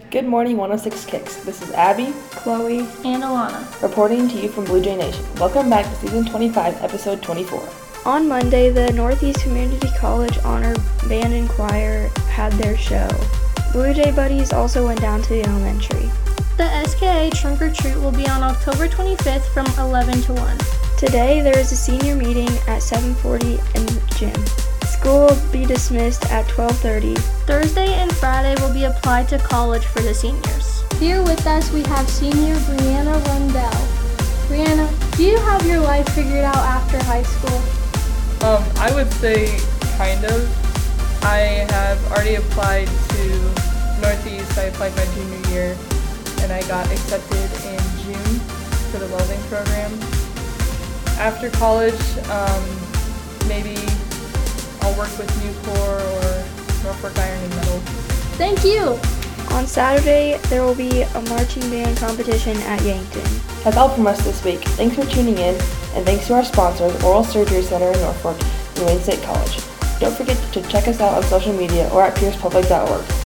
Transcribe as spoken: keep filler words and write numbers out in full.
Good morning, one oh six Kicks. This is Abby, Chloe, and Alana, reporting to you from Blue Jay Nation. Welcome back to Season twenty-five, Episode twenty-four. On Monday, the Northeast Community College Honor Band and Choir had their show. Blue Jay Buddies also went down to the elementary. The S K A Trunk or Treat will be on October twenty-fifth from eleven to one. Today, there is a senior meeting at seven forty in the gym. School will be dismissed at twelve thirty. Thursday and Friday will be applied to college for the seniors. Here with us, we have senior Brianna Rundell. Brianna, do you have your life figured out after high school? Um, I would say kind of. I have already applied to Northeast. I applied my junior year, and I got accepted in June for the welding program. After college, um, maybe I'll work with Nucor or Norfolk Iron and Metal. Thank you! On Saturday, there will be a marching band competition at Yankton. That's all from us this week. Thanks for tuning in, and thanks to our sponsors, Oral Surgery Center in Norfolk and Wayne State College. Don't forget to check us out on social media or at pierce public dot org.